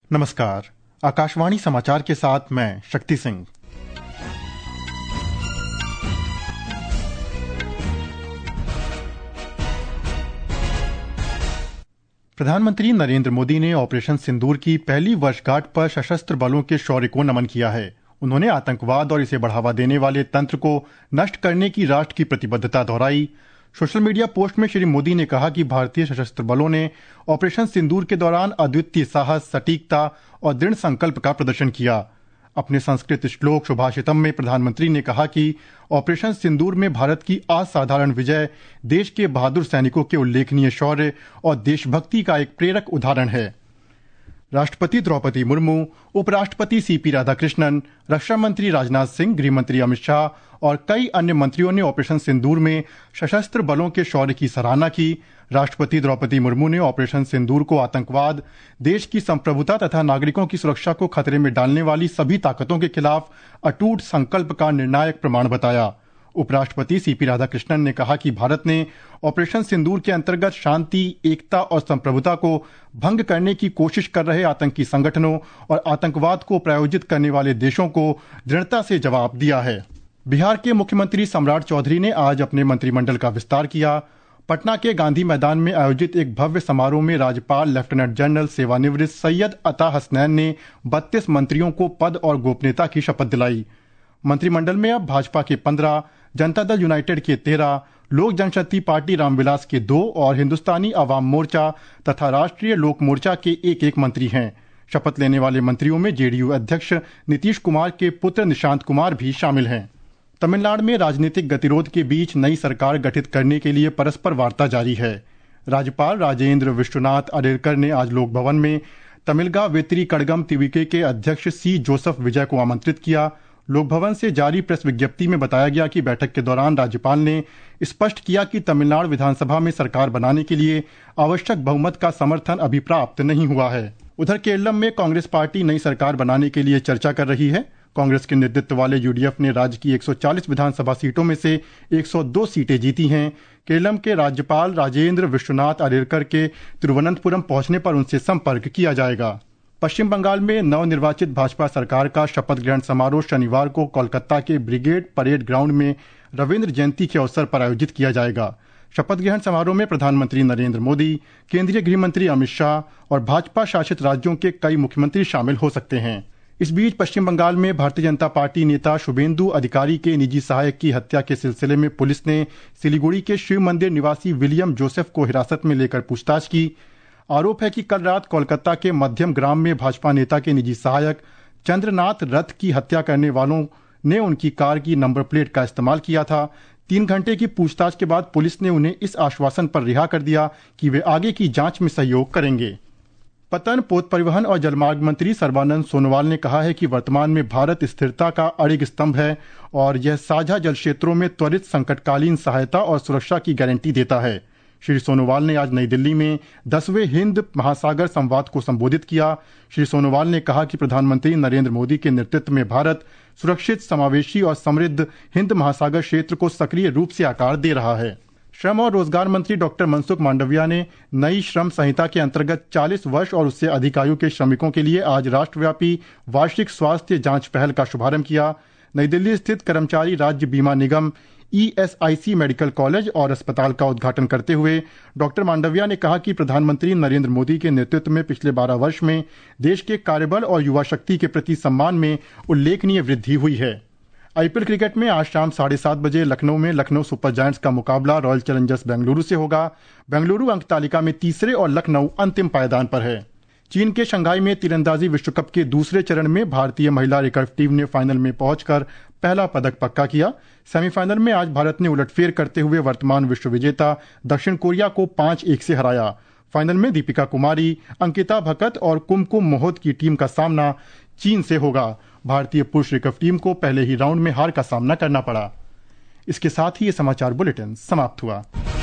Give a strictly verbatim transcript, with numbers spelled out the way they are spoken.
नमस्कार। आकाशवाणी समाचार के साथ मैं शक्ति सिंह। प्रधानमंत्री नरेंद्र मोदी ने ऑपरेशन सिंदूर की पहली वर्षगांठ पर सशस्त्र बलों के शौर्य को नमन किया है। उन्होंने आतंकवाद और इसे बढ़ावा देने वाले तंत्र को नष्ट करने की राष्ट्र की प्रतिबद्धता दोहराई। सोशल मीडिया पोस्ट में श्री मोदी ने कहा कि भारतीय सशस्त्र बलों ने ऑपरेशन सिंदूर के दौरान अद्वितीय साहस, सटीकता और दृढ़ संकल्प का प्रदर्शन किया। अपने संस्कृत श्लोक सुभाषितम में प्रधानमंत्री ने कहा कि ऑपरेशन सिंदूर में भारत की असाधारण विजय देश के बहादुर सैनिकों के उल्लेखनीय शौर्य और देशभक्ति का एक प्रेरक उदाहरण है। राष्ट्रपति द्रौपदी मुर्मू, उपराष्ट्रपति सीपी राधाकृष्णन, रक्षा मंत्री राजनाथ सिंह, गृह मंत्री अमित शाह और कई अन्य मंत्रियों ने ऑपरेशन सिंदूर में सशस्त्र बलों के शौर्य की सराहना की। राष्ट्रपति द्रौपदी मुर्मू ने ऑपरेशन सिंदूर को आतंकवाद, देश की संप्रभुता तथा नागरिकों की सुरक्षा को खतरे में डालने वाली सभी ताकतों के खिलाफ अटूट संकल्प का निर्णायक प्रमाण बताया। उपराष्ट्रपति सीपी राधाकृष्णन ने कहा कि भारत ने ऑपरेशन सिंदूर के अंतर्गत शांति, एकता और संप्रभुता को भंग करने की कोशिश कर रहे आतंकी संगठनों और आतंकवाद को प्रायोजित करने वाले देशों को दृढ़ता से जवाब दिया है। बिहार के मुख्यमंत्री सम्राट चौधरी ने आज अपने मंत्रिमंडल का विस्तार किया। पटना के गांधी मैदान में आयोजित एक भव्य समारोह में राज्यपाल लेफ्टिनेंट जनरल सेवानिवृत्त सैयद अता हसनैन ने बत्तीस मंत्रियों को पद और गोपनीयता की शपथ दिलाई। मंत्रिमंडल में अब भाजपा के पंद्रह, जनता दल यूनाइटेड के तेरह, लोक जनशक्ति पार्टी रामविलास के दो और हिंदुस्तानी अवाम मोर्चा तथा राष्ट्रीय लोक मोर्चा के एक एक मंत्री हैं। शपथ लेने वाले मंत्रियों में जेडीयू अध्यक्ष नीतीश कुमार के पुत्र निशांत कुमार भी शामिल हैं। तमिलनाडु में राजनीतिक गतिरोध के बीच नई सरकार गठित करने के लिए परस्पर वार्ता जारी है। राज्यपाल राजेंद्र विश्वनाथ अरेरकर ने आज लोक भवन में तमिलगा वेत्री कड़गम तिविके के अध्यक्ष सी जोसेफ विजय को आमंत्रित किया। लोक भवन से जारी प्रेस विज्ञप्ति में बताया गया कि बैठक के दौरान राज्यपाल ने स्पष्ट किया कि तमिलनाडु विधानसभा में सरकार बनाने के लिए आवश्यक बहुमत का समर्थन अभी प्राप्त नहीं हुआ है। उधर केरलम में कांग्रेस पार्टी नई सरकार बनाने के लिए चर्चा कर रही है। कांग्रेस के नेतृत्व वाले यूडीएफ ने राज्य की एक सौ चालीस विधानसभा सीटों में से एक सौ दो सीटें जीती हैं। केरलम के राज्यपाल राजेंद्र विश्वनाथ अरेरकर के तिरुवनंतपुरम पहुंचने पर उनसे संपर्क किया जाएगा। पश्चिम बंगाल में नवनिर्वाचित भाजपा सरकार का शपथ ग्रहण समारोह शनिवार को कोलकाता के ब्रिगेड परेड ग्राउंड में रविंद्र जयंती के अवसर पर आयोजित किया जाएगा। शपथ ग्रहण समारोह में प्रधानमंत्री नरेंद्र मोदी, केंद्रीय गृह मंत्री अमित शाह और भाजपा शासित राज्यों के कई मुख्यमंत्री शामिल हो सकते हैं। इस बीच पश्चिम बंगाल में भारतीय जनता पार्टी नेता शुभेंदु अधिकारी के निजी सहायक की हत्या के सिलसिले में पुलिस ने सिलीगुड़ी के शिव मंदिर निवासी विलियम जोसेफ को हिरासत में लेकर पूछताछ की। आरोप है कि कल रात कोलकाता के मध्यम ग्राम में भाजपा नेता के निजी सहायक चंद्रनाथ रथ की हत्या करने वालों ने उनकी कार की नंबर प्लेट का इस्तेमाल किया था। तीन घंटे की पूछताछ के बाद पुलिस ने उन्हें इस आश्वासन पर रिहा कर दिया कि वे आगे की जांच में सहयोग करेंगे। पतन, पोत परिवहन और जलमार्ग मंत्री सर्बानंद सोनोवाल ने कहा है कि वर्तमान में भारत स्थिरता का अड़िग स्तंभ है और यह साझा जल क्षेत्रों में त्वरित संकटकालीन सहायता और सुरक्षा की गारंटी देता है। श्री सोनोवाल ने आज नई दिल्ली में दसवें हिंद महासागर संवाद को संबोधित किया। श्री सोनोवाल ने कहा कि प्रधानमंत्री नरेंद्र मोदी के नेतृत्व में भारत सुरक्षित, समावेशी और समृद्ध हिंद महासागर क्षेत्र को सक्रिय रूप से आकार दे रहा है। श्रम और रोजगार मंत्री डॉक्टर मनसुख मांडविया ने नई श्रम संहिता के अंतर्गत चालीस वर्ष और उससे अधिक आयु के श्रमिकों के लिए आज राष्ट्रव्यापी वार्षिक स्वास्थ्य जांच पहल का शुभारंभ किया। नई दिल्ली स्थित कर्मचारी राज्य बीमा निगम ईएसआईसी मेडिकल कॉलेज और अस्पताल का उद्घाटन करते हुए डॉक्टर मांडविया ने कहा कि प्रधानमंत्री नरेंद्र मोदी के नेतृत्व में पिछले बारह वर्ष में देश के कार्यबल और युवा शक्ति के प्रति सम्मान में उल्लेखनीय वृद्धि हुई है। आईपीएल क्रिकेट में आज शाम साढ़े सात बजे लखनऊ में लखनऊ सुपर जायंट्स का मुकाबला रॉयल चैलेंजर्स बेंगलुरु से होगा। बेंगलुरु अंक तालिका में तीसरे और लखनऊ अंतिम पायदान पर है। चीन के शंघाई में तीरंदाजी विश्व कप के दूसरे चरण में भारतीय महिला रिकर्व टीम ने फाइनल में पहुंचकर पहला पदक पक्का किया। सेमीफाइनल में आज भारत ने उलटफेर करते हुए वर्तमान विश्व विजेता दक्षिण कोरिया को पांच एक से हराया। फाइनल में दीपिका कुमारी, अंकिता भकत और कुमकुम मोहत की टीम का सामना चीन से होगा। भारतीय पुरुष रिकर्व टीम को पहले ही राउंड में हार का सामना करना पड़ा। इसके साथ ही ये समाचार बुलेटिन समाप्त हुआ।